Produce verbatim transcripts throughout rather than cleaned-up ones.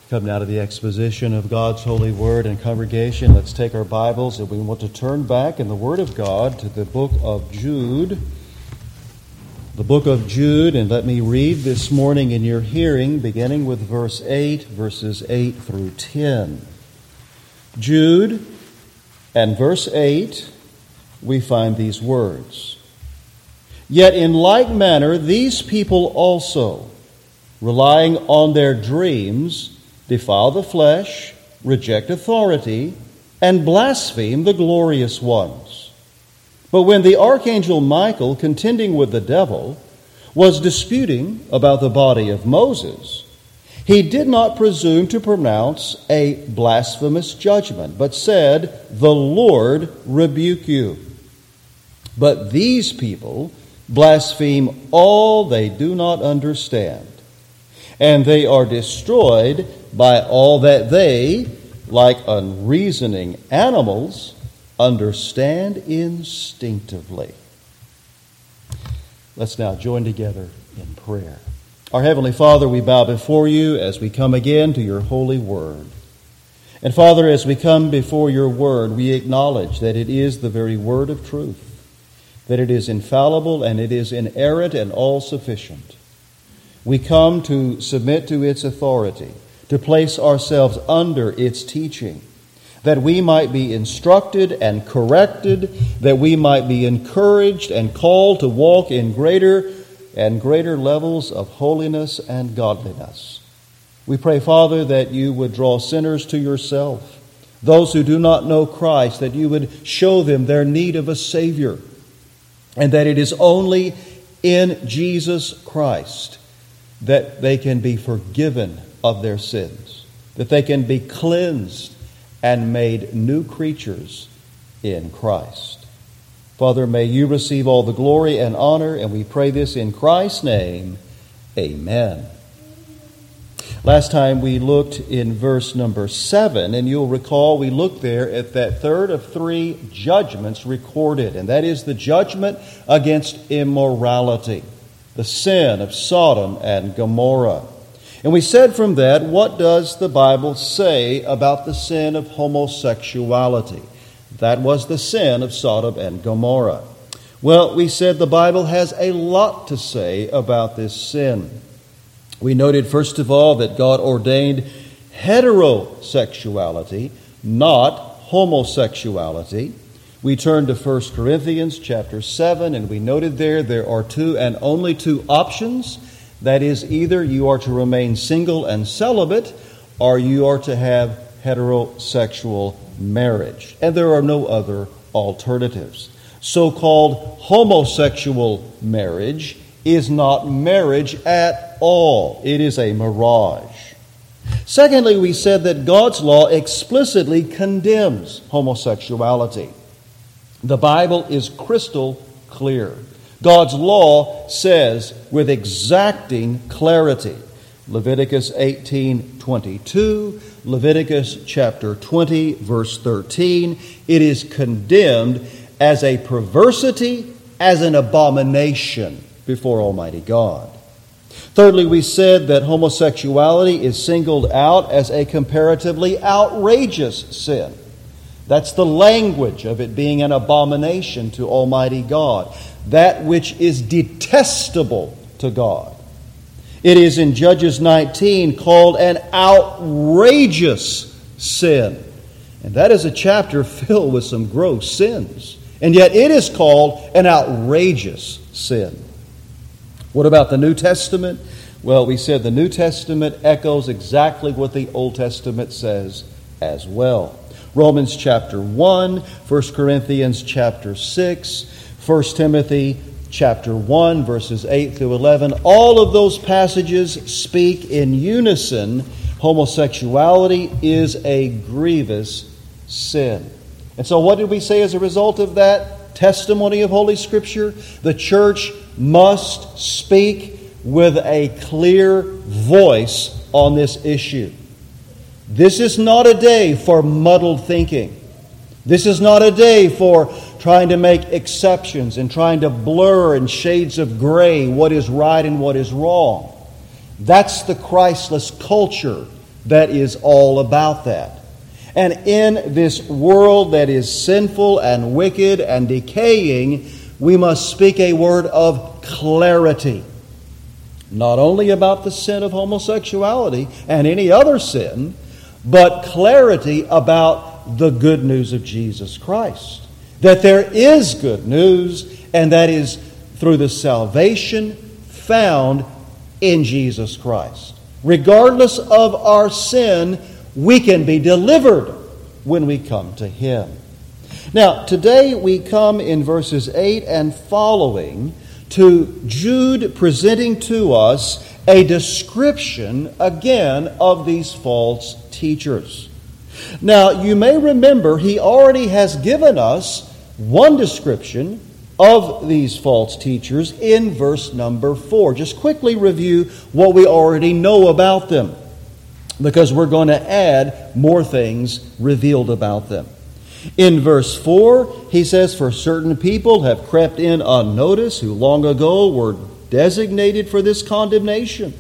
Come now to the exposition of God's holy word. And congregation, let's take our Bibles and we want to turn back in the Word of God to the book of Jude. The book of Jude, and let me read this morning in your hearing, beginning with verse eight, verses eight through ten. Jude, and verse eight, we find these words. Yet in like manner, these people also, relying on their dreams, defile the flesh, reject authority, and blaspheme the glorious ones. But when the archangel Michael, contending with the devil, was disputing about the body of Moses, he did not presume to pronounce a blasphemous judgment, but said, "The Lord rebuke you." But these people blaspheme all they do not understand, and they are destroyed by all that they, like unreasoning animals, understand instinctively. Let's now join together in prayer. Our Heavenly Father, we bow before you as we come again to your holy word. And Father, as we come before your word, we acknowledge that it is the very word of truth, that it is infallible and it is inerrant and all-sufficient. We come to submit to its authority, to place ourselves under its teaching, that we might be instructed and corrected, that we might be encouraged and called to walk in greater and greater levels of holiness and godliness. We pray, Father, that you would draw sinners to yourself, those who do not know Christ, that you would show them their need of a Savior, and that it is only in Jesus Christ that they can be forgiven of their sins, that they can be cleansed and made new creatures in Christ. Father, may you receive all the glory and honor, and we pray this in Christ's name. Amen. Last time we looked in verse number seven, and you'll recall we looked there at that third of three judgments recorded, and that is the judgment against immorality, the sin of Sodom and Gomorrah. And we said from that, what does the Bible say about the sin of homosexuality? That was the sin of Sodom and Gomorrah. Well, we said the Bible has a lot to say about this sin. We noted, first of all, that God ordained heterosexuality, not homosexuality. We turned to First Corinthians chapter seven, and we noted there there are two and only two options. That is, either you are to remain single and celibate, or you are to have heterosexual marriage. And there are no other alternatives. So-called homosexual marriage is not marriage at all. It is a mirage. Secondly, we said that God's law explicitly condemns homosexuality. The Bible is crystal clear. God's law says with exacting clarity, Leviticus eighteen twenty-two, Leviticus chapter twenty, verse thirteen, it is condemned as a perversity, as an abomination before Almighty God. Thirdly, we said that homosexuality is singled out as a comparatively outrageous sin. That's the language of it being an abomination to Almighty God, that which is detestable to God. It is in Judges nineteen called an outrageous sin. And that is a chapter filled with some gross sins. And yet it is called an outrageous sin. What about the New Testament? Well, we said the New Testament echoes exactly what the Old Testament says as well. Romans chapter one, First Corinthians chapter six, First Timothy chapter one, verses eight through eleven. All of those passages speak in unison. Homosexuality is a grievous sin. And so what did we say as a result of that testimony of Holy Scripture? The church must speak with a clear voice on this issue. This is not a day for muddled thinking. This is not a day for trying to make exceptions and trying to blur in shades of gray what is right and what is wrong. That's the Christless culture that is all about that. And in this world that is sinful and wicked and decaying, we must speak a word of clarity. Not only about the sin of homosexuality and any other sin, but clarity about the good news of Jesus Christ. That there is good news, and that is through the salvation found in Jesus Christ. Regardless of our sin, we can be delivered when we come to Him. Now, today we come in verses eight and following to Jude presenting to us a description again of these false teachers. Now, you may remember he already has given us one description of these false teachers in verse number four. Just quickly review what we already know about them, because we're going to add more things revealed about them. In verse four, he says, "For certain people have crept in unnoticed, who long ago were designated for this condemnation.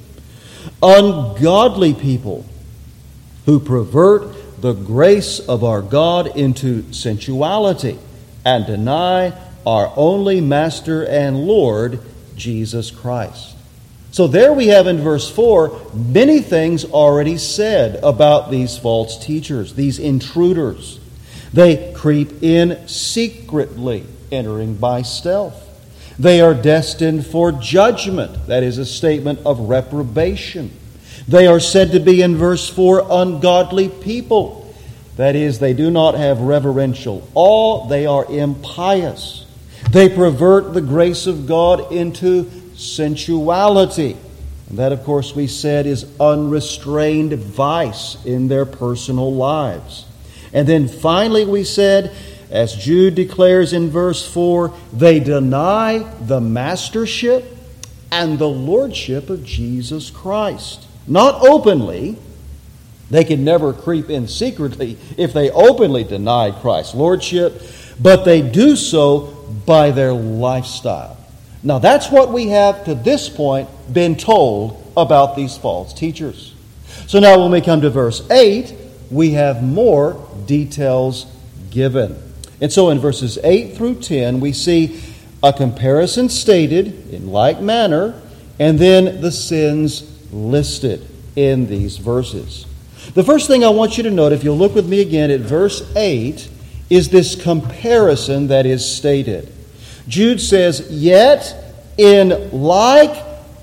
Ungodly people who pervert the grace of our God into sensuality and deny our only Master and Lord, Jesus Christ." So there we have in verse four many things already said about these false teachers, these intruders. They creep in secretly, entering by stealth. They are destined for judgment. That is a statement of reprobation. They are said to be in verse four ungodly people. That is, they do not have reverential awe. They are impious. They pervert the grace of God into sensuality. And that, of course, we said is unrestrained vice in their personal lives. And then finally we said, as Jude declares in verse four, they deny the mastership and the lordship of Jesus Christ. Not openly. They can never creep in secretly if they openly deny Christ's lordship, but they do so by their lifestyle. Now that's what we have to this point been told about these false teachers. So now when we come to verse eight, we have more details given. And so in verses eight through ten, we see a comparison stated in like manner, and then the sins listed in these verses. The first thing I want you to note, if you'll look with me again at verse eight, is this comparison that is stated. Jude says, "Yet in like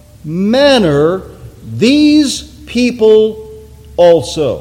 manner these people also."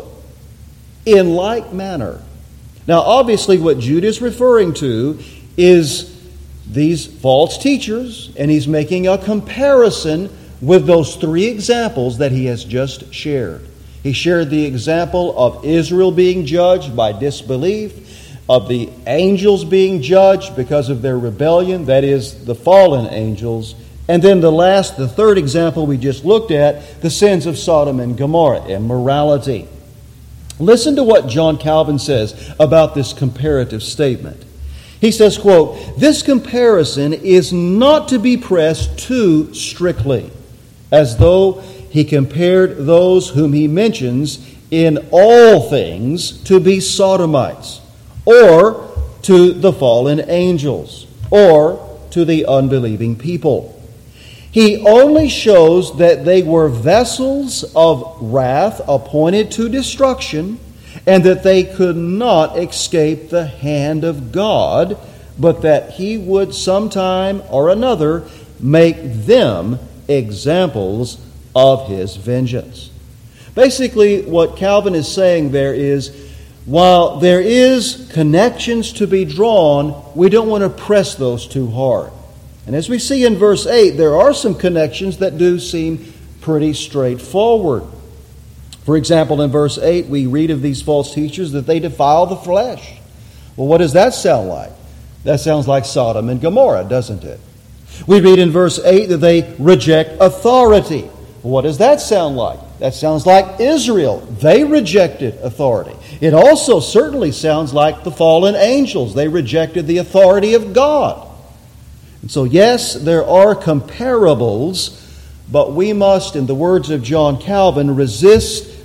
In like manner. Now, obviously, what Jude is referring to is these false teachers, and he's making a comparison with those three examples that he has just shared. He shared the example of Israel being judged by disbelief, of the angels being judged because of their rebellion, that is, the fallen angels, and then the last, the third example we just looked at, the sins of Sodom and Gomorrah, immorality. Listen to what John Calvin says about this comparative statement. He says, quote, "This comparison is not to be pressed too strictly, as though he compared those whom he mentions in all things to be sodomites, or to the fallen angels, or to the unbelieving people. He only shows that they were vessels of wrath appointed to destruction, and that they could not escape the hand of God, but that He would sometime or another make them examples of His vengeance." Basically, what Calvin is saying there is, while there is connections to be drawn, we don't want to press those too hard. And as we see in verse eight, there are some connections that do seem pretty straightforward. For example, in verse eight, we read of these false teachers that they defile the flesh. Well, what does that sound like? That sounds like Sodom and Gomorrah, doesn't it? We read in verse eight that they reject authority. Well, what does that sound like? That sounds like Israel. They rejected authority. It also certainly sounds like the fallen angels. They rejected the authority of God. And so, yes, there are comparables, but we must, in the words of John Calvin, resist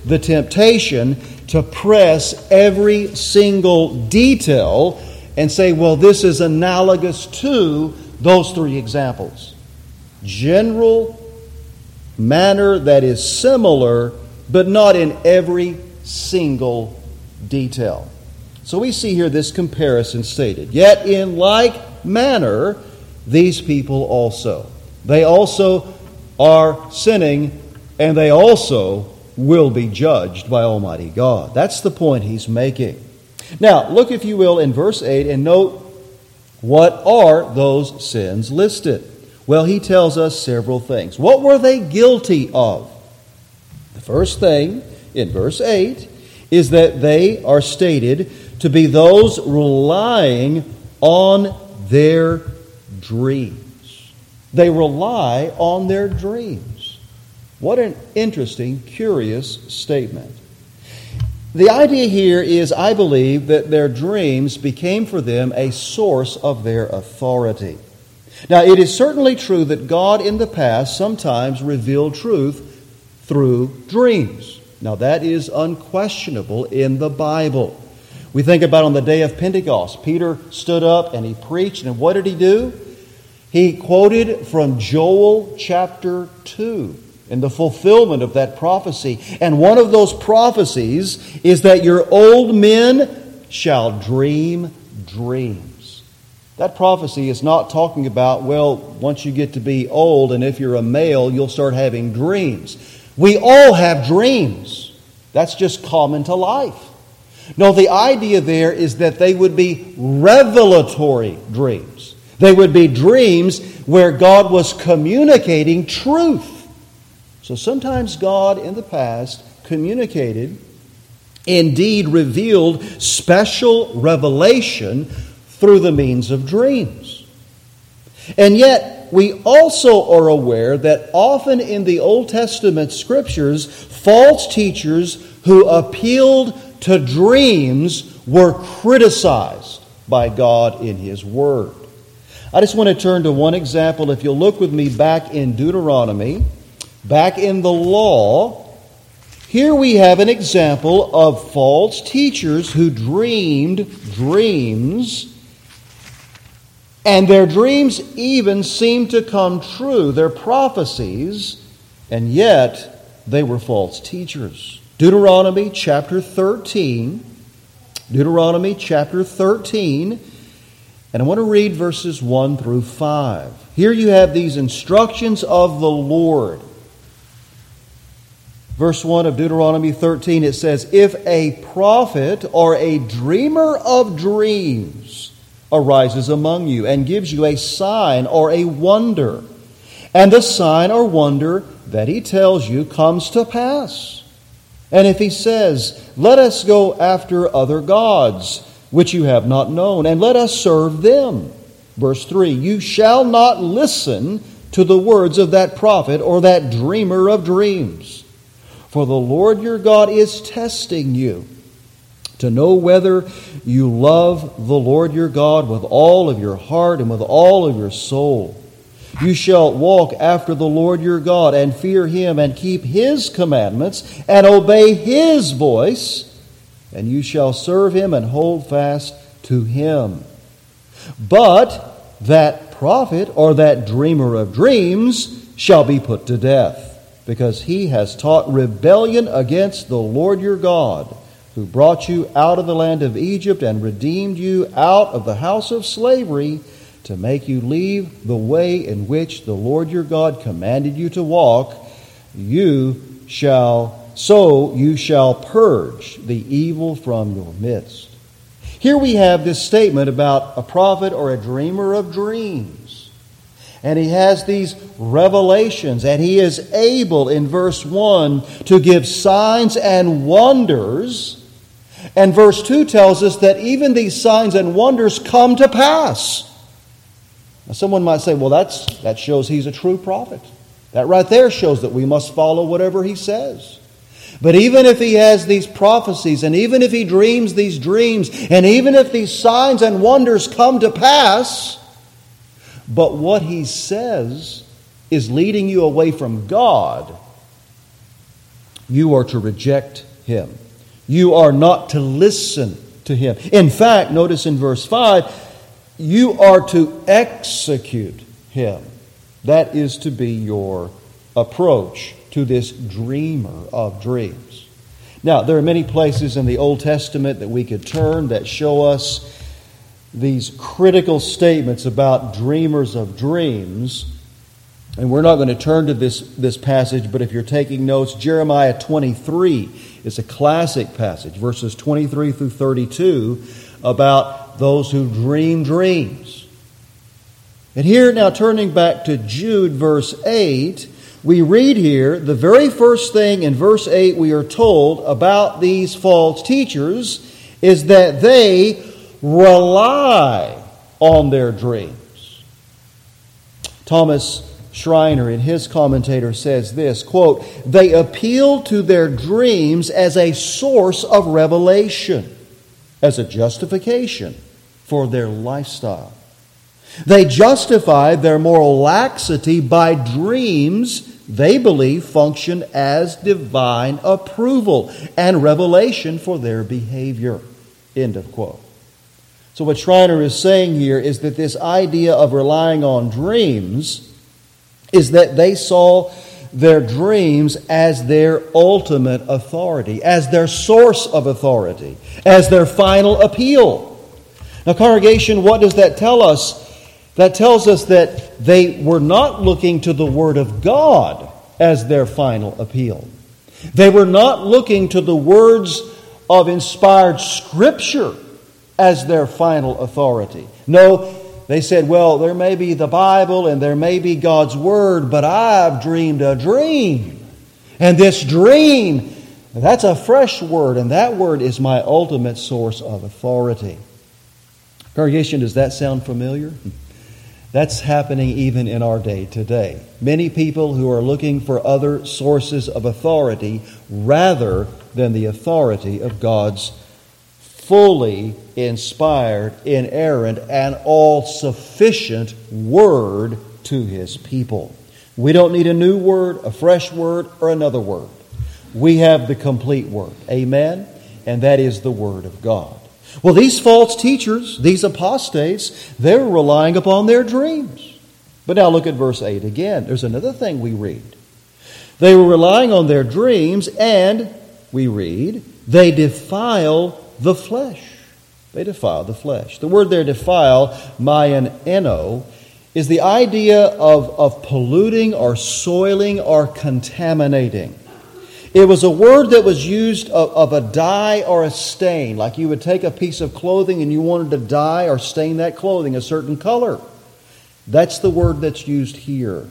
the temptation to press every single detail and say, well, this is analogous to those three examples. General manner that is similar, but not in every single detail. So we see here this comparison stated. Yet in like manner, these people also. They also are sinning, and they also will be judged by Almighty God. That's the point he's making. Now, look, if you will, in verse eight and note what are those sins listed. Well, he tells us several things. What were they guilty of? The first thing in verse eight is that they are stated to be those relying on their dreams. They rely on their dreams. What an interesting, curious statement. The idea here is, I believe, that their dreams became for them a source of their authority. Now, it is certainly true that God in the past sometimes revealed truth through dreams. Now, that is unquestionable in the Bible. We think about on the day of Pentecost, Peter stood up and he preached, and what did he do? He quoted from Joel chapter two in the fulfillment of that prophecy. And one of those prophecies is that your old men shall dream dreams. That prophecy is not talking about, well, once you get to be old and if you're a male, you'll start having dreams. We all have dreams. That's just common to life. No, the idea there is that they would be revelatory dreams. They would be dreams where God was communicating truth. So sometimes God in the past communicated, indeed revealed special revelation through the means of dreams. And yet, we also are aware that often in the Old Testament Scriptures, false teachers who appealed to dreams were criticized by God in His Word. I just want to turn to one example. If you'll look with me back in Deuteronomy, back in the law, here we have an example of false teachers who dreamed dreams, and their dreams even seemed to come true, their prophecies, and yet they were false teachers. Deuteronomy chapter thirteen, Deuteronomy chapter thirteen, and I want to read verses one through five. Here you have these instructions of the Lord. Verse one of Deuteronomy thirteen, it says, "If a prophet or a dreamer of dreams arises among you and gives you a sign or a wonder, and the sign or wonder that he tells you comes to pass, and if he says, 'Let us go after other gods, which you have not known, and let us serve them.' Verse three, you shall not listen to the words of that prophet or that dreamer of dreams. For the Lord your God is testing you to know whether you love the Lord your God with all of your heart and with all of your soul. You shall walk after the Lord your God and fear Him and keep His commandments and obey His voice, and you shall serve Him and hold fast to Him. But that prophet or that dreamer of dreams shall be put to death, because he has taught rebellion against the Lord your God, who brought you out of the land of Egypt and redeemed you out of the house of slavery, to make you leave the way in which the Lord your God commanded you to walk. You shall, so you shall purge the evil from your midst." Here we have this statement about a prophet or a dreamer of dreams. And he has these revelations, and he is able, in verse one, to give signs and wonders. And verse two tells us that even these signs and wonders come to pass. Now, someone might say, well, that's, that shows he's a true prophet. That right there shows that we must follow whatever he says. But even if he has these prophecies, and even if he dreams these dreams, and even if these signs and wonders come to pass, but what he says is leading you away from God, you are to reject him. You are not to listen to him. In fact, notice in verse five, you are to execute him. That is to be your approach to this dreamer of dreams. Now, there are many places in the Old Testament that we could turn that show us these critical statements about dreamers of dreams. And we're not going to turn to this, this passage, but if you're taking notes, Jeremiah twenty-three is a classic passage, verses twenty-three through thirty-two, about those who dream dreams. And here, now turning back to Jude, verse eight, we read here, the very first thing in verse eight we are told about these false teachers is that they rely on their dreams. Thomas Schreiner, in his commentator, says this, quote, they appeal to their dreams as a source of revelation, as a justification for their lifestyle. They justify their moral laxity by dreams they believe function as divine approval and revelation for their behavior. End of quote. So what Schreiner is saying here is that this idea of relying on dreams is that they saw their dreams as their ultimate authority, as their source of authority, as their final appeal. Now, congregation, what does that tell us? That tells us that they were not looking to the Word of God as their final appeal. They were not looking to the words of inspired Scripture as their final authority. No, they said, well, there may be the Bible and there may be God's Word, but I've dreamed a dream. And this dream, that's a fresh word, and that word is my ultimate source of authority. Congregation, does that sound familiar? That's happening even in our day today. Many people who are looking for other sources of authority rather than the authority of God's fully inspired, inerrant, and all-sufficient Word to His people. We don't need a new word, a fresh word, or another word. We have the complete Word. Amen? And that is the Word of God. Well, these false teachers, these apostates, they're relying upon their dreams. But now look at verse eight again. There's another thing we read. They were relying on their dreams, and we read, they defile the flesh. They defile the flesh. The word there, defile, maianeno, is the idea of, of polluting or soiling or contaminating. It was a word that was used of, of a dye or a stain, like you would take a piece of clothing and you wanted to dye or stain that clothing a certain color. That's the word that's used here.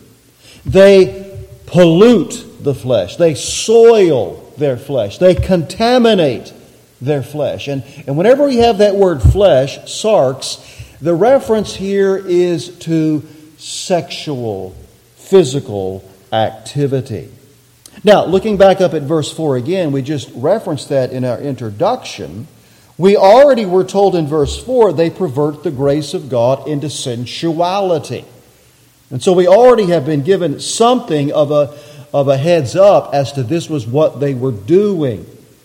They pollute the flesh. They soil their flesh. They contaminate their flesh. And, and whenever we have that word flesh, sarx, the reference here is to sexual, physical activity. Now, looking back up at verse four again, we just referenced that in our introduction. We already were told in verse four they pervert the grace of God into sensuality. And so we already have been given something of a, of a heads up as to this was what they were doing.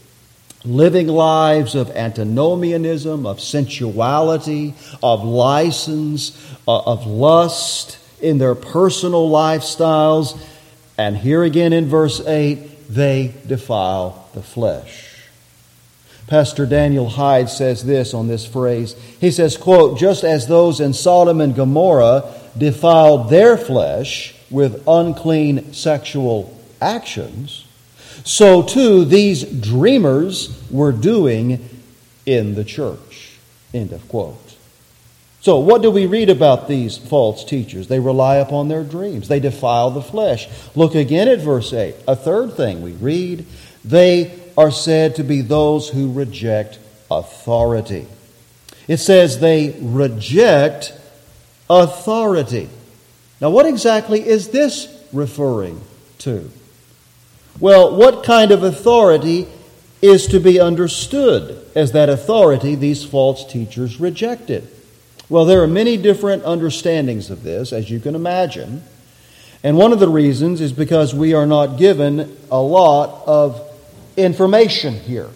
Living lives of antinomianism, of sensuality, of license, of lust in their personal lifestyles. And here again in verse eight, they defile the flesh. Pastor Daniel Hyde says this on this phrase. He says, quote, just as those in Sodom and Gomorrah defiled their flesh with unclean sexual actions, so too these dreamers were doing in the church. End of quote. So what do we read about these false teachers? They rely upon their dreams. They defile the flesh. Look again at verse eight. A third thing we read, they are said to be those who reject authority. It says they reject authority. Now what exactly is this referring to? Well, what kind of authority is to be understood as that authority these false teachers rejected? Well, there are many different understandings of this, as you can imagine. And one of the reasons is because we are not given a lot of information here.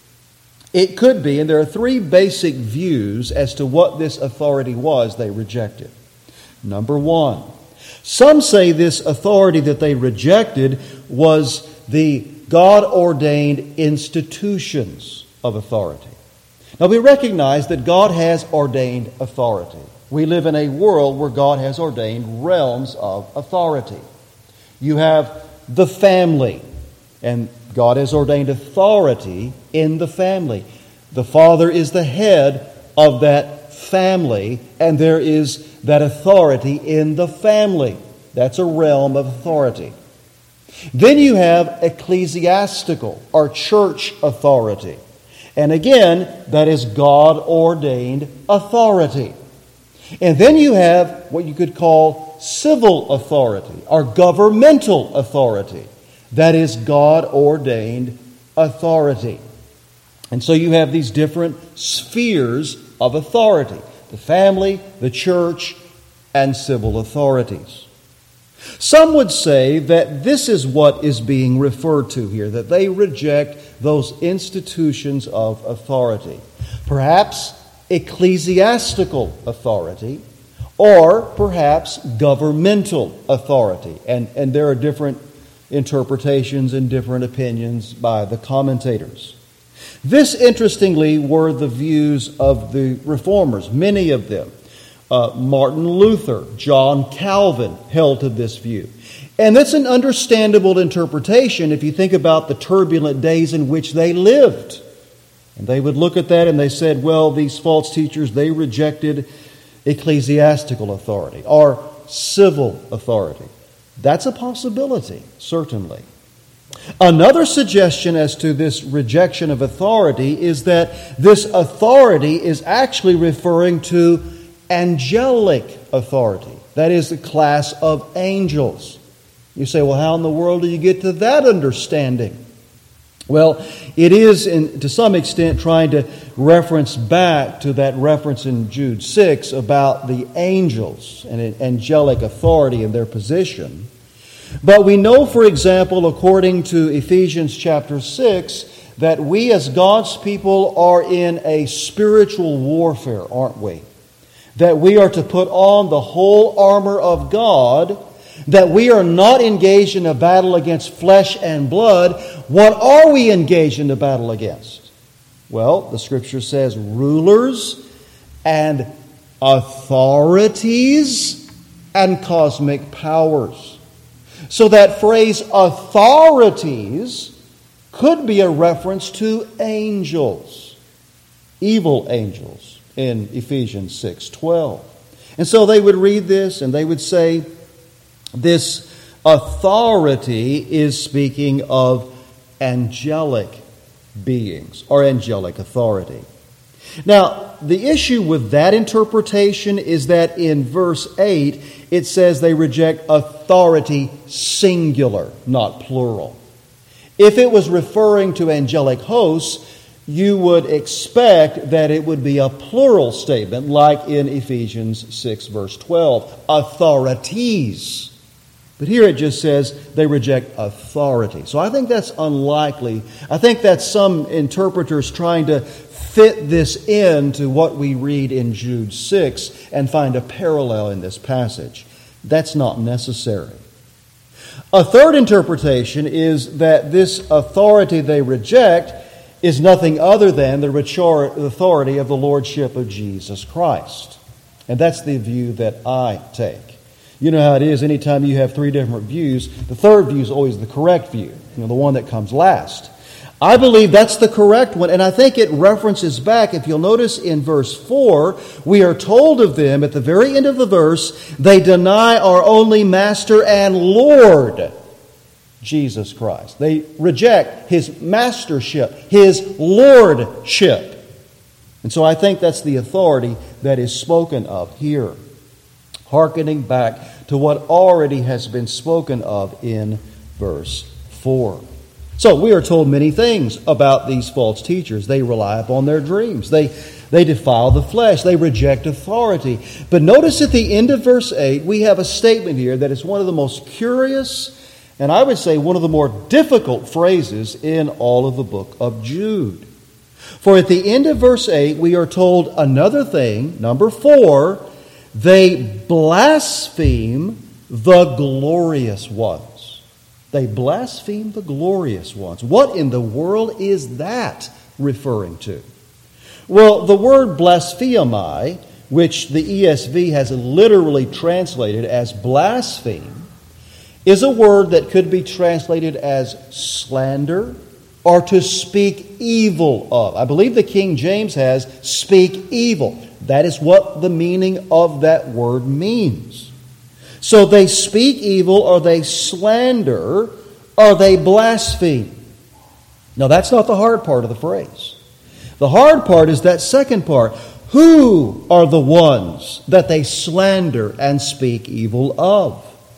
It could be, and there are three basic views as to what this authority was they rejected. Number one, some say this authority that they rejected was the God-ordained institutions of authority. Now we recognize that God has ordained authority. We live in a world where God has ordained realms of authority. You have the family, and God has ordained authority in the family. The father is the head of that family, and there is that authority in the family. That's a realm of authority. Then you have ecclesiastical or church authority. And again, that is God-ordained authority. And then you have what you could call civil authority or governmental authority. That is God-ordained authority. And so you have these different spheres of authority: the family, the church, and civil authorities. Some would say that this is what is being referred to here, that they reject those institutions of authority. Perhaps ecclesiastical authority, or perhaps governmental authority. And, and there are different interpretations and different opinions by the commentators. This, interestingly, were the views of the reformers, many of them. Uh, Martin Luther, John Calvin held to this view. And that's an understandable interpretation if you think about the turbulent days in which they lived. And they would look at that and they said, well, these false teachers, they rejected ecclesiastical authority or civil authority. That's a possibility, certainly. Another suggestion as to this rejection of authority is that this authority is actually referring to angelic authority. That is the class of angels. You say, well, how in the world do you get to that understanding? Well, it is, in, to some extent, trying to reference back to that reference in Jude six about the angels and angelic authority and their position. But we know, for example, according to Ephesians chapter six, that we as God's people are in a spiritual warfare, aren't we? That we are to put on the whole armor of God, that we are not engaged in a battle against flesh and blood. What are we engaged in a battle against? Well, the Scripture says rulers and authorities and cosmic powers. So that phrase authorities could be a reference to angels, evil angels, in Ephesians six twelve. And so they would read this and they would say, this authority is speaking of angelic beings or angelic authority. Now, the issue with that interpretation is that in verse eight, it says they reject authority singular, not plural. If it was referring to angelic hosts, you would expect that it would be a plural statement, like in Ephesians six, verse twelve, authorities. But here it just says they reject authority. So I think that's unlikely. I think that's some interpreters trying to fit this into what we read in Jude six and find a parallel in this passage. That's not necessary. A third interpretation is that this authority they reject is nothing other than the authority of the Lordship of Jesus Christ. And that's the view that I take. You know how it is, anytime you have three different views, the third view is always the correct view, you know, the one that comes last. I believe that's the correct one, and I think it references back, if you'll notice in verse four, we are told of them at the very end of the verse, they deny our only Master and Lord, Jesus Christ. They reject His mastership, His lordship. And so I think that's the authority that is spoken of here, hearkening back to what already has been spoken of in verse four. So we are told many things about these false teachers. They rely upon their dreams. They, they defile the flesh. They reject authority. But notice at the end of verse eight, we have a statement here that is one of the most curious And I would say one of the more difficult phrases in all of the book of Jude. For at the end of verse eight, we are told another thing, number four, they blaspheme the glorious ones. They blaspheme the glorious ones. What in the world is that referring to? Well, the word blasphemi, which the E S V has literally translated as blaspheme, is a word that could be translated as slander or to speak evil of. I believe the King James has speak evil. That is what the meaning of that word means. So they speak evil, or they slander, or they blaspheme. Now that's not the hard part of the phrase. The hard part is that second part. Who are the ones that they slander and speak evil of?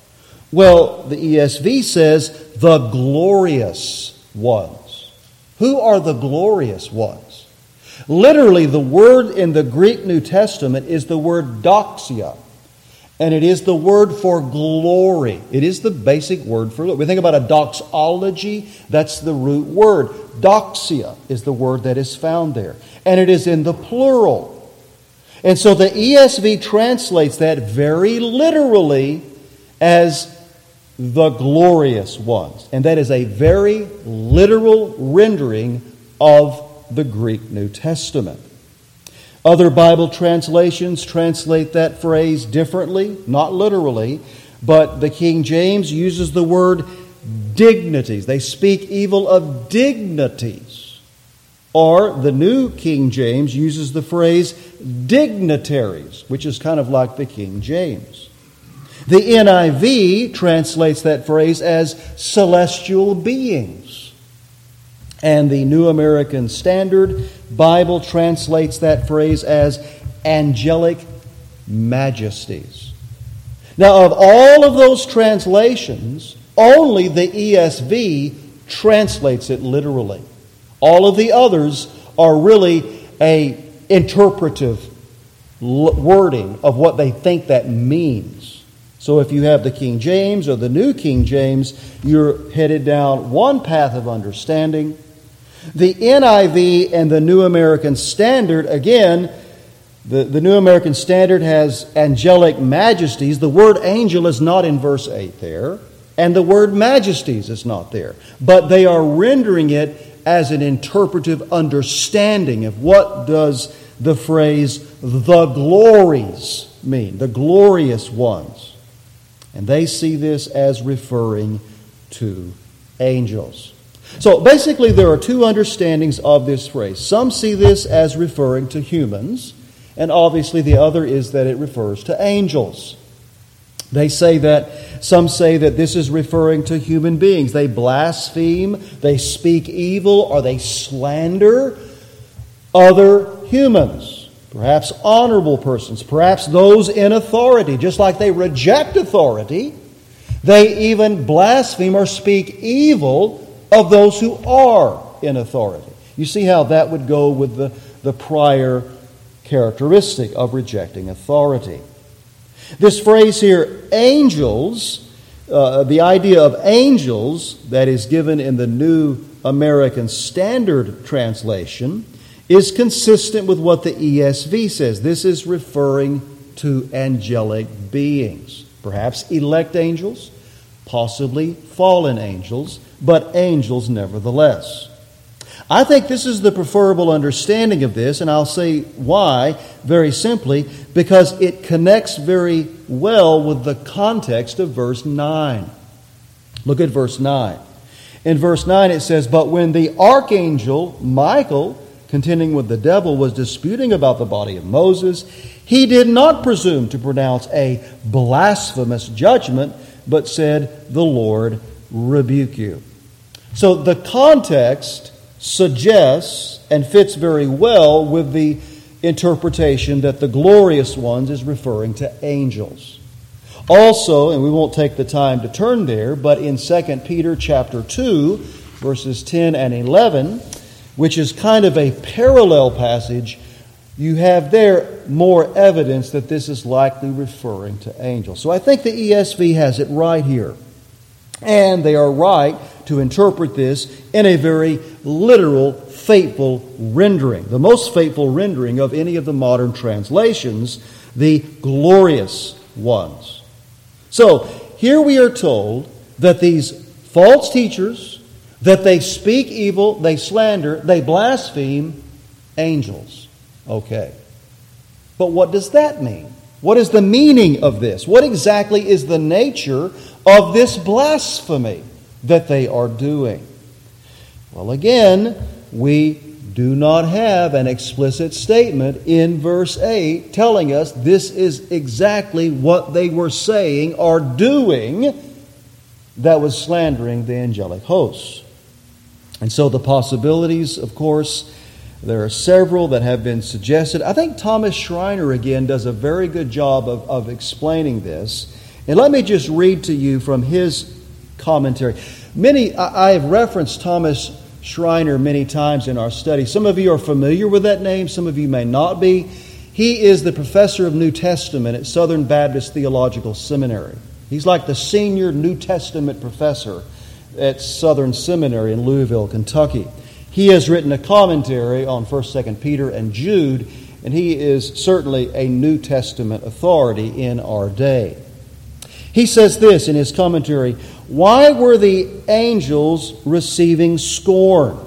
Well, the E S V says, the glorious ones. Who are the glorious ones? Literally, the word in the Greek New Testament is the word doxia. And it is the word for glory. It is the basic word for glory. We think about a doxology, that's the root word. Doxia is the word that is found there. And it is in the plural. And so the E S V translates that very literally as the glorious ones. And that is a very literal rendering of the Greek New Testament. Other Bible translations translate that phrase differently, not literally, but the King James uses the word dignities. They speak evil of dignities. Or the New King James uses the phrase dignitaries, which is kind of like the King James. The N I V translates that phrase as celestial beings. And the New American Standard Bible translates that phrase as angelic majesties. Now, of all of those translations, only the E S V translates it literally. All of the others are really a interpretive wording of what they think that means. So if you have the King James or the New King James, you're headed down one path of understanding. The N I V and the New American Standard, again, the, the New American Standard has angelic majesties. The word angel is not in verse eight there, and the word majesties is not there. But they are rendering it as an interpretive understanding of what does the phrase the glories mean, the glorious ones. And they see this as referring to angels. So basically there are two understandings of this phrase. Some see this as referring to humans, and obviously the other is that it refers to angels. They say that, some say that this is referring to human beings. They blaspheme, they speak evil, or they slander other humans. Perhaps honorable persons, perhaps those in authority. Just like they reject authority, they even blaspheme or speak evil of those who are in authority. You see how that would go with the, the prior characteristic of rejecting authority. This phrase here, angels, uh, the idea of angels that is given in the New American Standard Translation is consistent with what the E S V says. This is referring to angelic beings, perhaps elect angels, possibly fallen angels, but angels nevertheless. I think this is the preferable understanding of this, and I'll say why very simply, because it connects very well with the context of verse nine. Look at verse nine. In verse nine it says, "But when the archangel Michael, contending with the devil, was disputing about the body of Moses, he did not presume to pronounce a blasphemous judgment, but said, 'The Lord rebuke you.'" So the context suggests and fits very well with the interpretation that the glorious ones is referring to angels. Also, and we won't take the time to turn there, but in Second Peter chapter two, verses ten and eleven, which is kind of a parallel passage, you have there more evidence that this is likely referring to angels. So I think the E S V has it right here. And they are right to interpret this in a very literal, faithful rendering, the most faithful rendering of any of the modern translations, the glorious ones. So, here we are told that these false teachers, that they speak evil, they slander, they blaspheme angels. Okay. But what does that mean? What is the meaning of this? What exactly is the nature of this blasphemy that they are doing? Well, again, we do not have an explicit statement in verse eight telling us this is exactly what they were saying or doing that was slandering the angelic hosts. And so the possibilities, of course, there are several that have been suggested. I think Thomas Schreiner, again, does a very good job of, of explaining this. And let me just read to you from his commentary. Many, I, I have referenced Thomas Schreiner many times in our study. Some of you are familiar with that name. Some of you may not be. He is the professor of New Testament at Southern Baptist Theological Seminary. He's like the senior New Testament professor at Southern Seminary in Louisville, Kentucky. He has written a commentary on First, Second Peter, and Jude, and he is certainly a New Testament authority in our day. He says this in his commentary: why were the angels receiving scorn?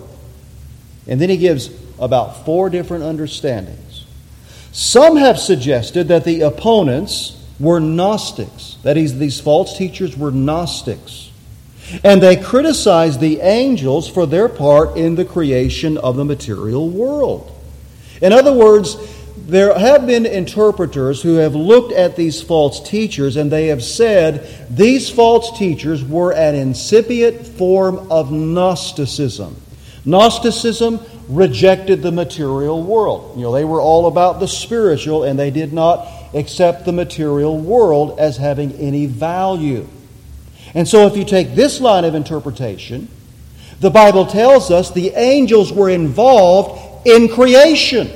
And then he gives about four different understandings. Some have suggested that the opponents were Gnostics. That is, these false teachers were Gnostics. And they criticized the angels for their part in the creation of the material world. In other words, there have been interpreters who have looked at these false teachers and they have said these false teachers were an incipient form of Gnosticism. Gnosticism rejected the material world. You know, they were all about the spiritual and they did not accept the material world as having any value. And so if you take this line of interpretation, the Bible tells us the angels were involved in creation.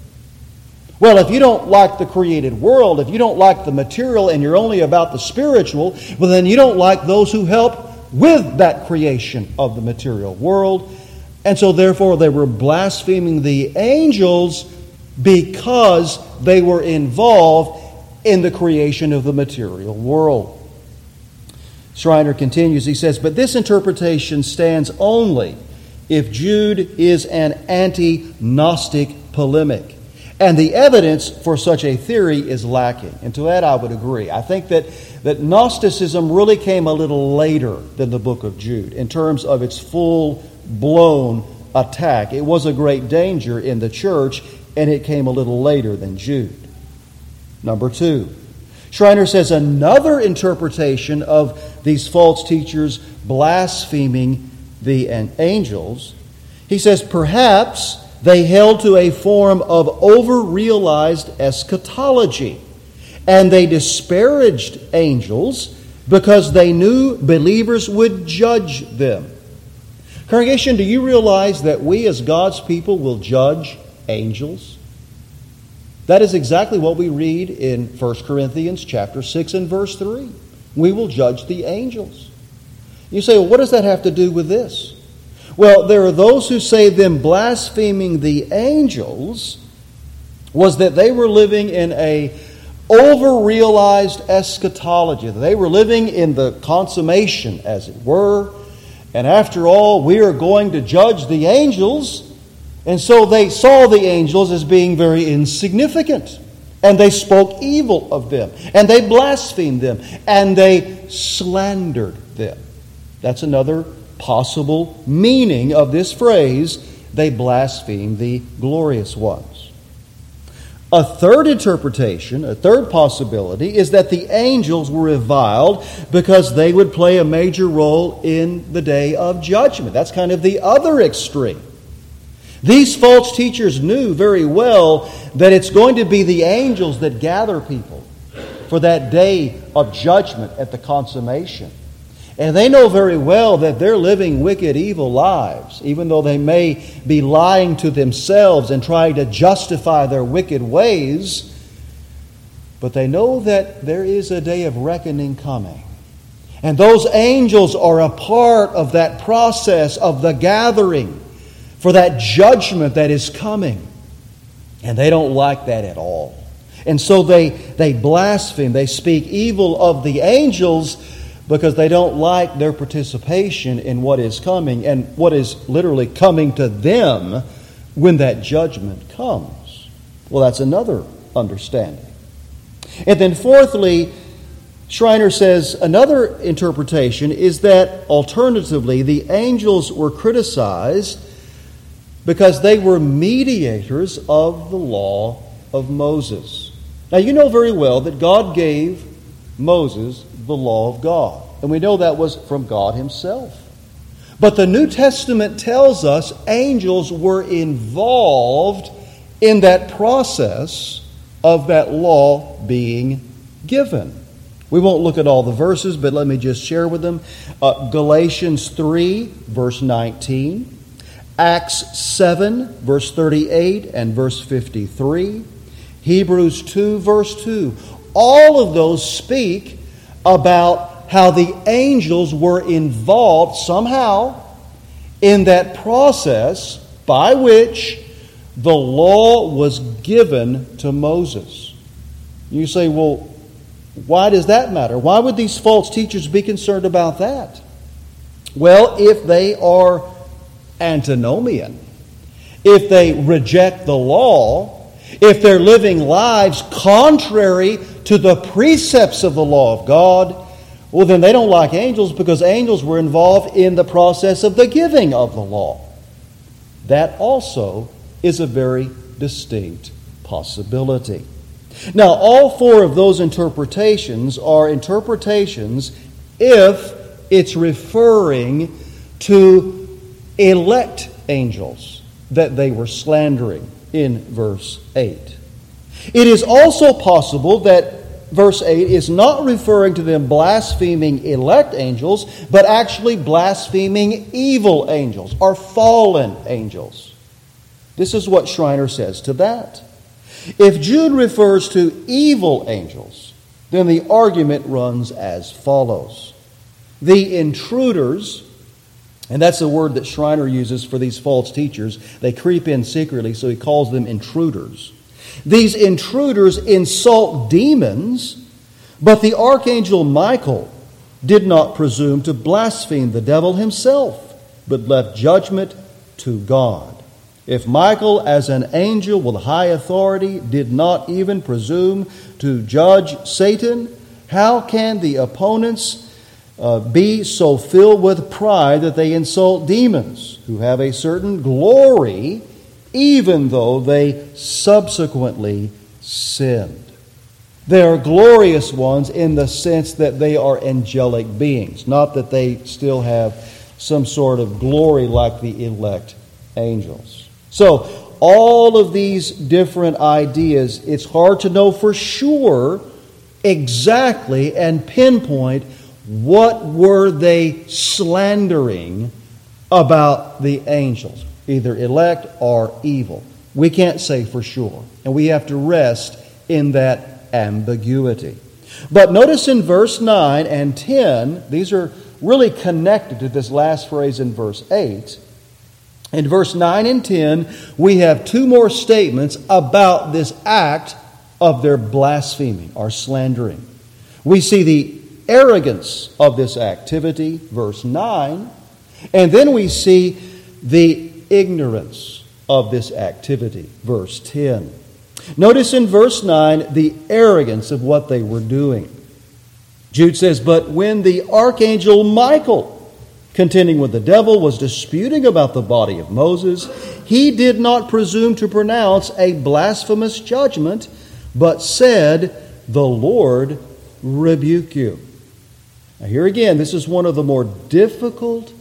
Well, if you don't like the created world, if you don't like the material and you're only about the spiritual, well then you don't like those who help with that creation of the material world. And so therefore they were blaspheming the angels because they were involved in the creation of the material world. Schreiner continues, he says, but this interpretation stands only if Jude is an anti-Gnostic polemic. And the evidence for such a theory is lacking. And to that I would agree. I think that, that Gnosticism really came a little later than the book of Jude in terms of its full-blown attack. It was a great danger in the church, and it came a little later than Jude. Number two, Schreiner says another interpretation of these false teachers blaspheming the angels, he says perhaps they held to a form of over-realized eschatology, and they disparaged angels because they knew believers would judge them. Congregation, do you realize that we as God's people will judge angels? That is exactly what we read in First Corinthians chapter six and verse three. We will judge the angels. You say, well, what does that have to do with this? Well, there are those who say them blaspheming the angels was that they were living in a over-realized eschatology. They were living in the consummation, as it were. And after all, we are going to judge the angels. And so they saw the angels as being very insignificant. And they spoke evil of them. And they blasphemed them. And they slandered them. That's another possible meaning of this phrase, they blaspheme the glorious ones. A third interpretation, a third possibility, is that the angels were reviled because they would play a major role in the day of judgment. That's kind of the other extreme. These false teachers knew very well that it's going to be the angels that gather people for that day of judgment at the consummation. And they know very well that they're living wicked, evil lives, even though they may be lying to themselves and trying to justify their wicked ways. But they know that there is a day of reckoning coming. And those angels are a part of that process of the gathering for that judgment that is coming. And they don't like that at all. And so they, they blaspheme, they speak evil of the angels because they don't like their participation in what is coming and what is literally coming to them when that judgment comes. Well, that's another understanding. And then fourthly, Schreiner says another interpretation is that alternatively the angels were criticized because they were mediators of the law of Moses. Now you know very well that God gave Moses the law of God, and we know that was from God himself. But the New Testament tells us angels were involved in that process of that law being given. We won't look at all the verses, but let me just share with them. Uh, Galatians three, verse nineteen. Acts seven, verse thirty-eight and verse fifty-three. Hebrews two, verse two. All of those speak about how the angels were involved somehow in that process by which the law was given to Moses. You say, well, why does that matter? Why would these false teachers be concerned about that? Well, if they are antinomian, if they reject the law, if they're living lives contrary to the precepts of the law of God, well, then they don't like angels because angels were involved in the process of the giving of the law. That also is a very distinct possibility. Now, all four of those interpretations are interpretations if it's referring to elect angels that they were slandering in verse eight. It is also possible that verse eight is not referring to them blaspheming elect angels, but actually blaspheming evil angels or fallen angels. This is what Schreiner says to that. If Jude refers to evil angels, then the argument runs as follows. The intruders, and that's the word that Schreiner uses for these false teachers, they creep in secretly, so he calls them intruders. These intruders insult demons, but the archangel Michael did not presume to blaspheme the devil himself, but left judgment to God. If Michael, as an angel with high authority, did not even presume to judge Satan, how can the opponents uh, be so filled with pride that they insult demons who have a certain glory, even though they subsequently sinned? They are glorious ones in the sense that they are angelic beings, not that they still have some sort of glory like the elect angels. So, all of these different ideas, it's hard to know for sure exactly and pinpoint what were they slandering about the angels, either elect or evil. We can't say for sure, and we have to rest in that ambiguity. But notice in verse nine and ten, these are really connected to this last phrase in verse eight. In verse nine and ten, we have two more statements about this act of their blaspheming or slandering. We see the arrogance of this activity, verse nine, and then we see the ignorance of this activity, verse ten. Notice in verse nine the arrogance of what they were doing. Jude says, "But when the archangel Michael, contending with the devil, was disputing about the body of Moses, he did not presume to pronounce a blasphemous judgment, but said, 'The Lord rebuke you.'" Now here again, this is one of the more difficult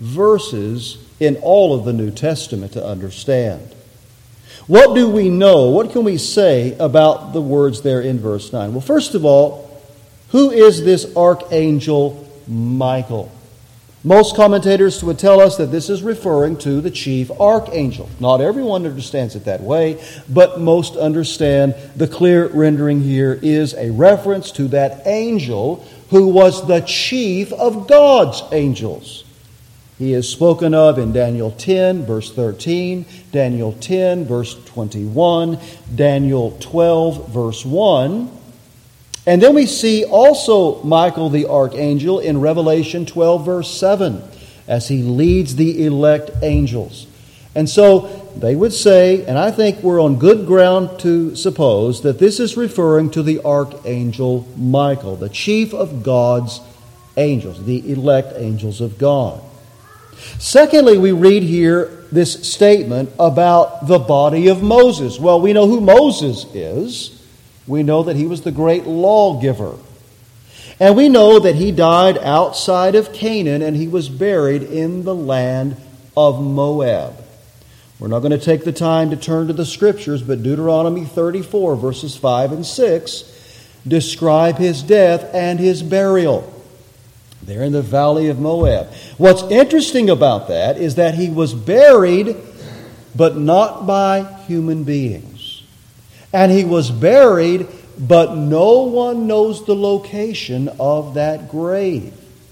verses in all of the New Testament to understand. What do we know? What can we say about the words there in verse nine? Well, first of all, who is this archangel Michael? Most commentators would tell us that this is referring to the chief archangel. Not everyone understands it that way, but most understand the clear rendering here is a reference to that angel who was the chief of God's angels. He is spoken of in Daniel ten, verse thirteen, Daniel ten, verse twenty-one, Daniel twelve, verse one. And then we see also Michael the archangel in Revelation twelve, verse seven, as he leads the elect angels. And so they would say, and I think we're on good ground to suppose, that this is referring to the archangel Michael, the chief of God's angels, the elect angels of God. Secondly, we read here this statement about the body of Moses. Well, we know who Moses is. We know that he was the great lawgiver. And we know that he died outside of Canaan and he was buried in the land of Moab. We're not going to take the time to turn to the Scriptures, but Deuteronomy thirty-four, verses five and six, describe his death and his burial. There in the valley of Moab. What's interesting about that is that he was buried, but not by human beings. And he was buried, but no one knows the location of that grave.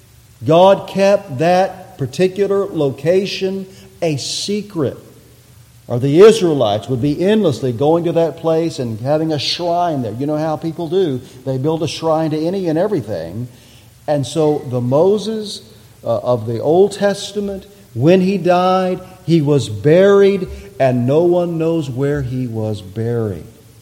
God kept that particular location a secret. Or the Israelites would be endlessly going to that place and having a shrine there. You know how people do. They build a shrine to any and everything. And so the Moses uh, of the Old Testament, when he died, he was buried, and no one knows where he was buried.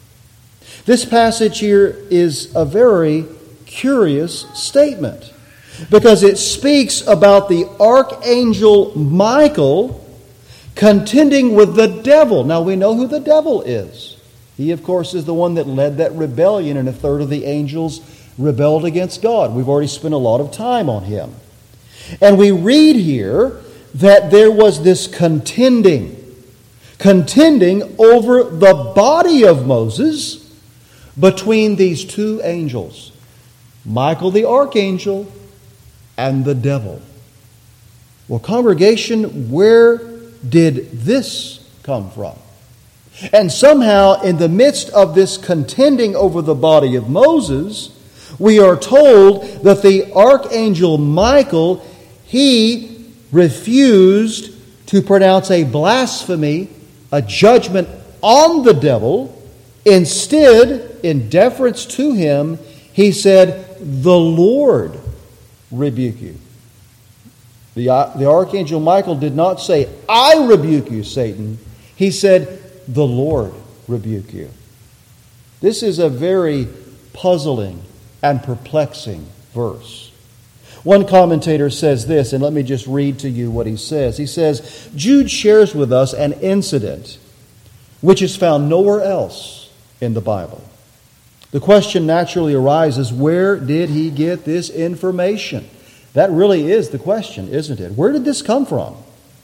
This passage here is a very curious statement because it speaks about the archangel Michael contending with the devil. Now we know who the devil is. He, of course, is the one that led that rebellion, and a third of the angels rebelled against God. We've already spent a lot of time on him. And we read here that there was this contending, contending over the body of Moses between these two angels, Michael the archangel and the devil. Well, congregation, where did this come from? And somehow, in the midst of this contending over the body of Moses, we are told that the archangel Michael, he refused to pronounce a blasphemy, a judgment on the devil. Instead, in deference to him, he said, "The Lord rebuke you." The, the archangel Michael did not say, "I rebuke you, Satan." He said, "The Lord rebuke you." This is a very puzzling and perplexing verse. One commentator says this, and let me just read to you what he says. He says, Jude shares with us an incident which is found nowhere else in the Bible. The question naturally arises, where did he get this information? That really is the question, isn't it? Where did this come from?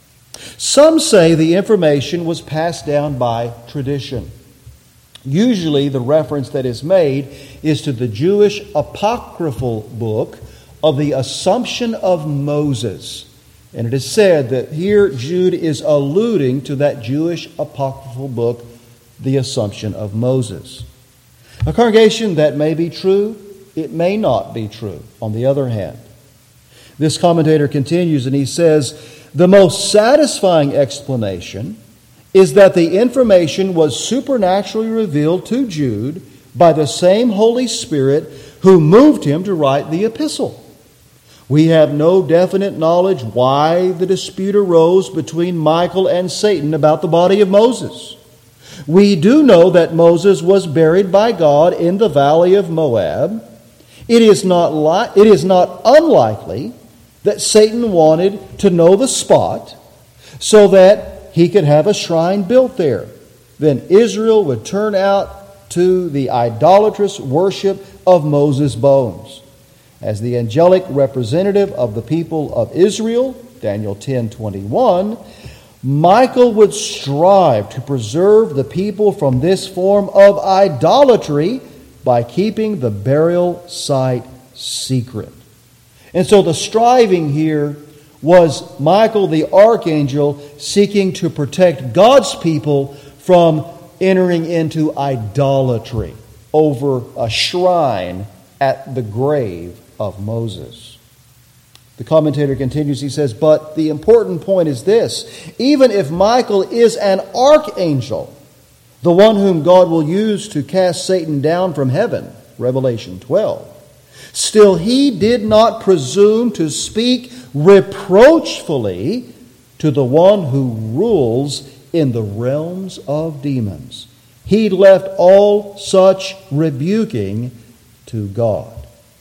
Some say the information was passed down by tradition. Usually the reference that is made is to the Jewish apocryphal book of the Assumption of Moses. And it is said that here Jude is alluding to that Jewish apocryphal book, the Assumption of Moses. A congregation, that may be true, it may not be true, on the other hand. This commentator continues and he says, the most satisfying explanation is that the information was supernaturally revealed to Jude by the same Holy Spirit who moved him to write the epistle. We have no definite knowledge why the dispute arose between Michael and Satan about the body of Moses. We do know that Moses was buried by God in the valley of Moab. It is not li- it is not unlikely that Satan wanted to know the spot so that he could have a shrine built there. Then Israel would turn out to the idolatrous worship of Moses' bones. As the angelic representative of the people of Israel, Daniel ten twenty-one, Michael would strive to preserve the people from this form of idolatry by keeping the burial site secret. And so the striving here was Michael the archangel seeking to protect God's people from entering into idolatry over a shrine at the grave of Moses. The commentator continues, he says, but the important point is this: even if Michael is an archangel, the one whom God will use to cast Satan down from heaven, Revelation twelve, still he did not presume to speak reproachfully to the one who rules in the realms of demons. He left all such rebuking to God.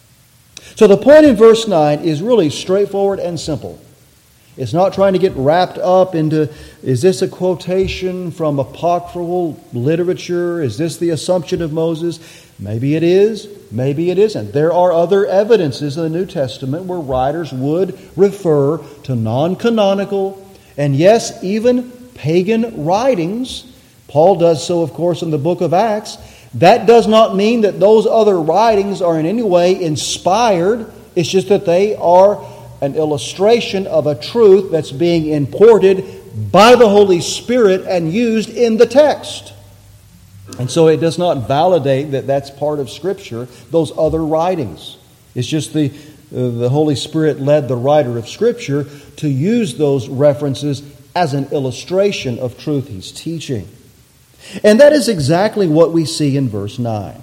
So the point in verse nine is really straightforward and simple. It's not trying to get wrapped up into, is this a quotation from apocryphal literature? Is this the assumption of Moses? Maybe it is, maybe it isn't. There are other evidences in the New Testament where writers would refer to non-canonical and yes, even pagan writings. Paul does so, of course, in the book of Acts. That does not mean that those other writings are in any way inspired. It's just that they are an illustration of a truth that's being imported by the Holy Spirit and used in the text. And so it does not validate that that's part of Scripture, those other writings. It's just the, uh, the Holy Spirit led the writer of Scripture to use those references as an illustration of truth he's teaching. And that is exactly what we see in verse nine.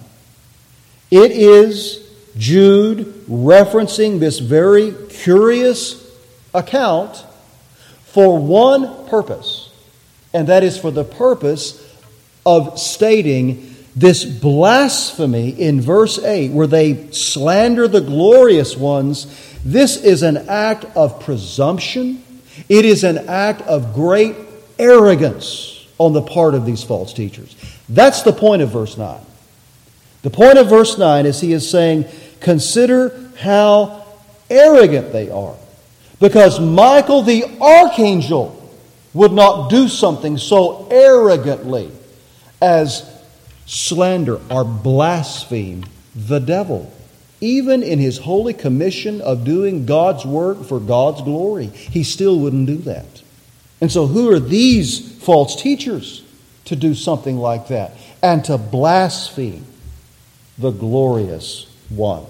It is Jude referencing this very curious account for one purpose, and that is for the purpose of stating this blasphemy in verse eight, where they slander the glorious ones. This is an act of presumption. It is an act of great arrogance on the part of these false teachers. That's the point of verse nine. The point of verse nine is he is saying, consider how arrogant they are. Because Michael the archangel would not do something so arrogantly as slander or blaspheme the devil. Even in his holy commission of doing God's work for God's glory, he still wouldn't do that. And so who are these false teachers to do something like that and to blaspheme the glorious ones?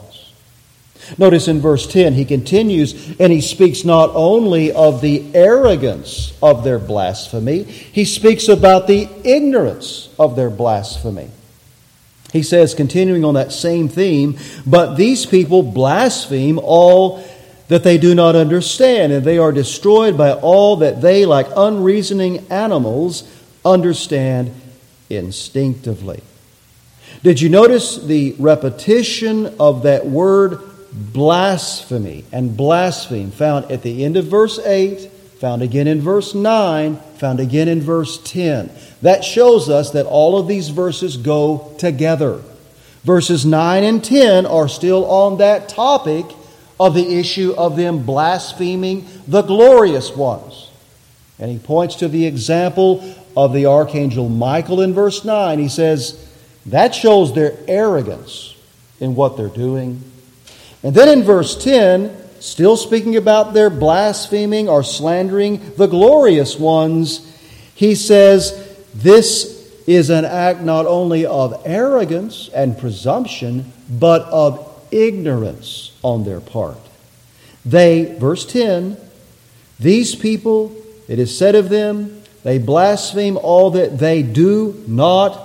Notice in verse ten, he continues and he speaks not only of the arrogance of their blasphemy, he speaks about the ignorance of their blasphemy. He says, continuing on that same theme, but these people blaspheme all that they do not understand, and they are destroyed by all that they, like unreasoning animals, understand instinctively. Did you notice the repetition of that word blasphemy and blaspheme found at the end of verse eight, found again in verse nine, found again in verse ten? That shows us that all of these verses go together. Verses nine and ten are still on that topic of the issue of them blaspheming the glorious ones. And he points to the example of the archangel Michael in verse nine. He says, that shows their arrogance in what they're doing. And then in verse ten, still speaking about their blaspheming or slandering the glorious ones, he says, this is an act not only of arrogance and presumption, but of ignorance on their part. They, verse ten, these people, it is said of them, they blaspheme all that they do not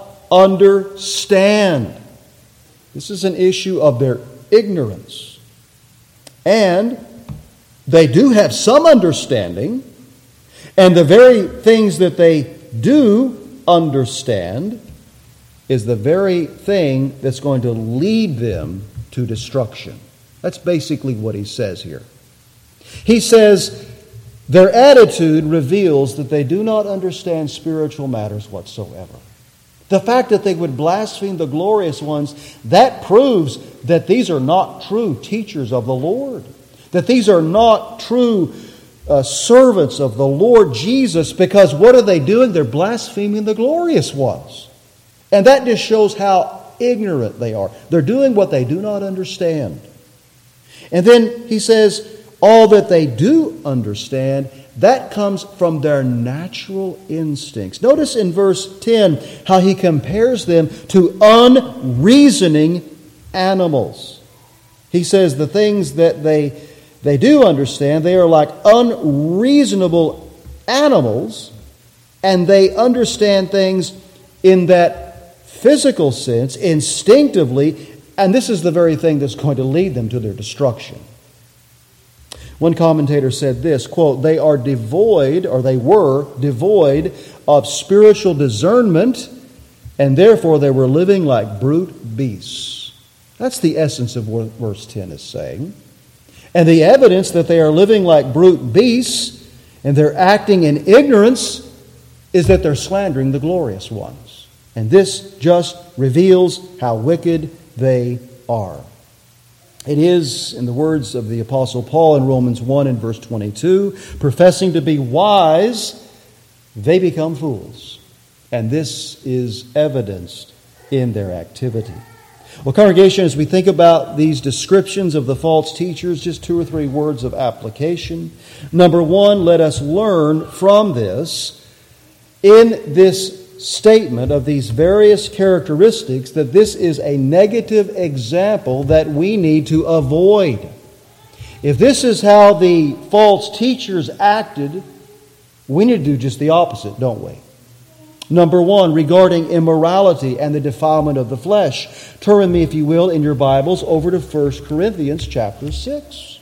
understand. This is an issue of their ignorance. And they do have some understanding, and the very things that they do understand is the very thing that's going to lead them to destruction. That's basically what he says here. He says their attitude reveals that they do not understand spiritual matters whatsoever. The fact that they would blaspheme the glorious ones, that proves that these are not true teachers of the Lord. That these are not true uh, servants of the Lord Jesus, because what are they doing? They're blaspheming the glorious ones. And that just shows how ignorant they are. They're doing what they do not understand. And then he says, all that they do understand, that comes from their natural instincts. Notice in verse ten how he compares them to unreasoning animals. He says the things that they, they do understand, they are like unreasonable animals, and they understand things in that physical sense, instinctively, and this is the very thing that's going to lead them to their destruction. One commentator said this, quote, "They are devoid, or they were devoid of spiritual discernment, and therefore they were living like brute beasts." That's the essence of what verse ten is saying. And the evidence that they are living like brute beasts and they're acting in ignorance is that they're slandering the glorious ones. And this just reveals how wicked they are. It is, in the words of the Apostle Paul in Romans one and verse twenty-two, professing to be wise, they become fools. And this is evidenced in their activity. Well, congregation, as we think about these descriptions of the false teachers, just two or three words of application. Number one, let us learn from this, in this statement of these various characteristics, that this is a negative example that we need to avoid. If this is how the false teachers acted, we need to do just the opposite, don't we? Number one, regarding immorality and the defilement of the flesh. Turn with me, if you will, in your Bibles over to First Corinthians chapter six.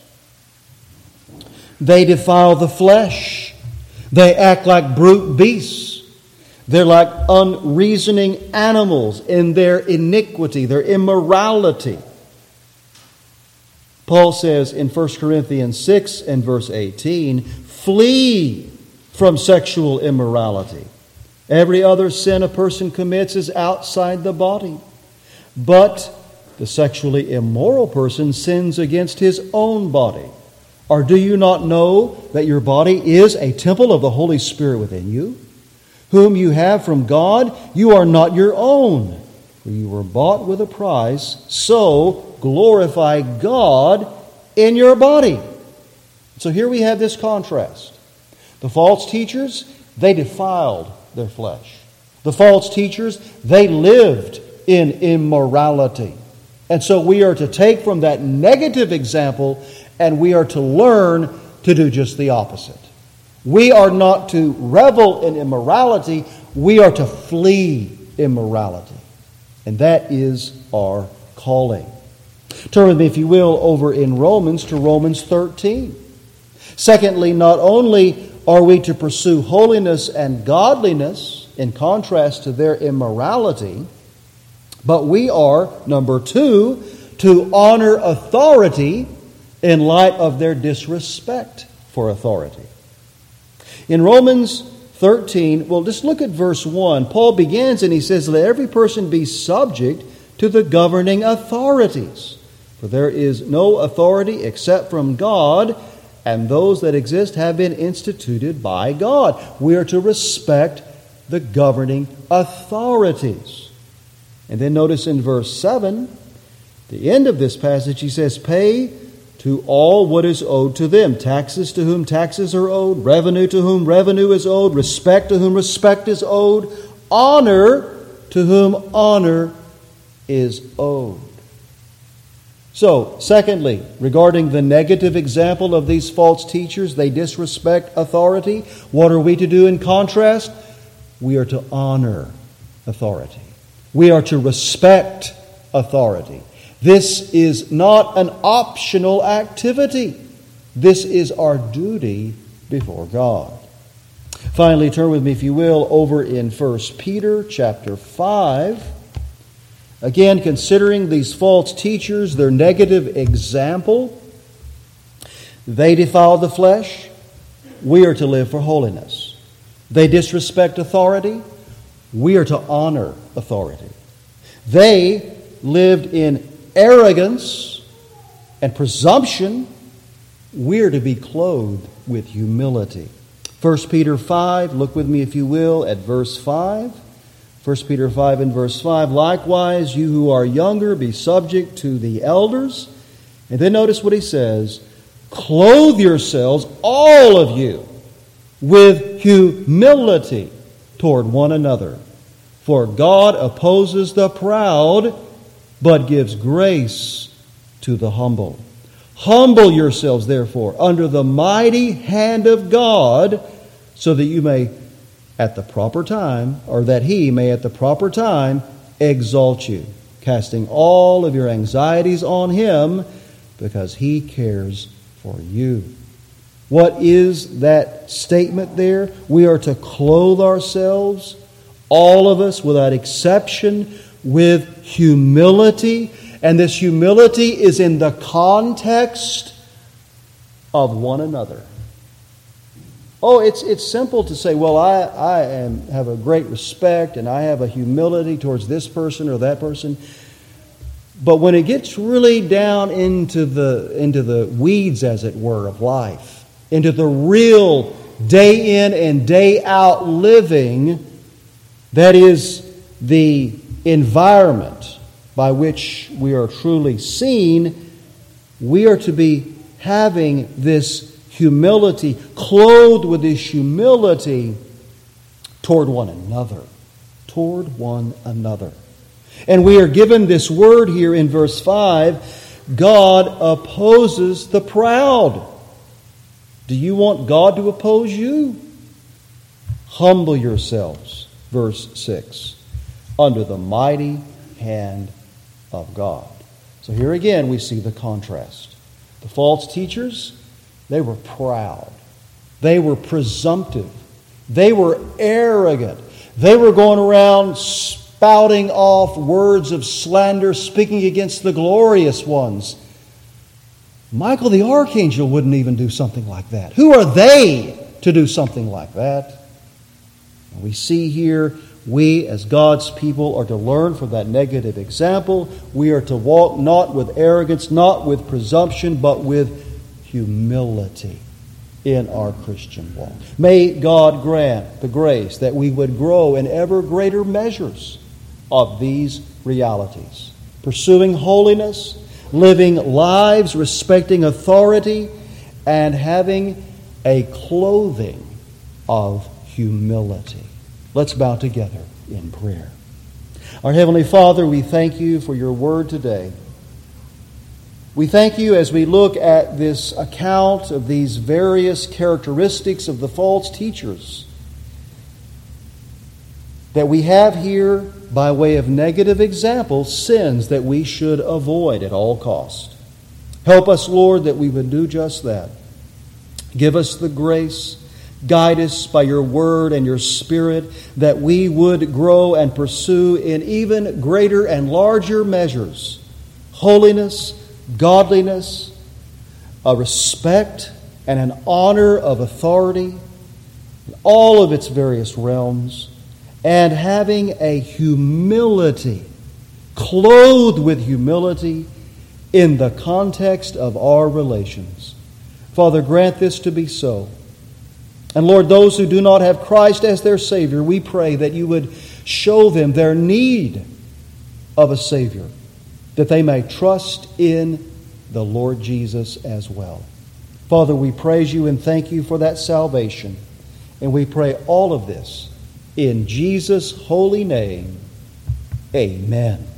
They defile the flesh. They act like brute beasts. They're like unreasoning animals in their iniquity, their immorality. Paul says in First Corinthians six and verse eighteen, "Flee from sexual immorality. Every other sin a person commits is outside the body. But the sexually immoral person sins against his own body. Or do you not know that your body is a temple of the Holy Spirit within you, whom you have from God? You are not your own, for you were bought with a price. So glorify God in your body." So here we have this contrast. The false teachers, they defiled their flesh. The false teachers, they lived in immorality. And so we are to take from that negative example and we are to learn to do just the opposite. We are not to revel in immorality, we are to flee immorality. And that is our calling. Turn with me, if you will, over in Romans to Romans thirteen. Secondly, not only are we to pursue holiness and godliness in contrast to their immorality, but we are, number two, to honor authority in light of their disrespect for authority. In Romans thirteen, well, just look at verse one. Paul begins and he says, "Let every person be subject to the governing authorities. For there is no authority except from God, and those that exist have been instituted by God." We are to respect the governing authorities. And then notice in verse seven, the end of this passage, he says, "Pay to all what is owed to them. Taxes to whom taxes are owed, revenue to whom revenue is owed, respect to whom respect is owed, honor to whom honor is owed." So, secondly, regarding the negative example of these false teachers, they disrespect authority. What are we to do in contrast? We are to honor authority. We are to respect authority. This is not an optional activity. This is our duty before God. Finally, turn with me, if you will, over in First Peter chapter five. Again, considering these false teachers, their negative example, they defile the flesh. We are to live for holiness. They disrespect authority. We are to honor authority. They lived in arrogance and presumption. We are to be clothed with humility. First Peter five, look with me if you will at verse five. First Peter five and verse five, "Likewise, you who are younger, be subject to the elders." And then notice what he says, Clothe yourselves, all of you, with humility toward one another. For God opposes the proud, but gives grace to the humble. Humble yourselves, therefore, under the mighty hand of God, so that you may, at the proper time, or that He may at the proper time, exalt you, casting all of your anxieties on Him, because He cares for you. What is that statement there? We are to clothe ourselves, all of us without exception, with humility. And this humility is in the context of one another. Oh, it's it's simple to say, well, I, I am, have a great respect and I have a humility towards this person or that person. But when it gets really down into the into the weeds, as it were, of life, into the real day in and day out living, that is the environment by which we are truly seen, we are to be having this humility, clothed with this humility toward one another. Toward one another. And we are given this word here in verse five, God opposes the proud. Do you want God to oppose you? Humble yourselves, verse six, under the mighty hand of God. So here again we see the contrast. The false teachers, they were proud. They were presumptive. They were arrogant. They were going around spouting off words of slander, speaking against the glorious ones. Michael the archangel wouldn't even do something like that. Who are they to do something like that? And we see here, we as God's people are to learn from that negative example. We are to walk not with arrogance, not with presumption, but with humility in our Christian walk. May God grant the grace that we would grow in ever greater measures of these realities, pursuing holiness, living lives respecting authority, and having a clothing of humility. Let's bow together in prayer. Our Heavenly Father, we thank You for Your word today. We thank You as we look at this account of these various characteristics of the false teachers that we have here by way of negative examples, sins that we should avoid at all cost. Help us, Lord, that we would do just that. Give us the grace, guide us by Your word and Your Spirit, that we would grow and pursue in even greater and larger measures holiness, godliness, a respect and an honor of authority in all of its various realms, and having a humility, clothed with humility in the context of our relations. Father, grant this to be so. And Lord, those who do not have Christ as their Savior, we pray that You would show them their need of a Savior, that they may trust in the Lord Jesus as well. Father, we praise You and thank You for that salvation. And we pray all of this in Jesus' holy name. Amen.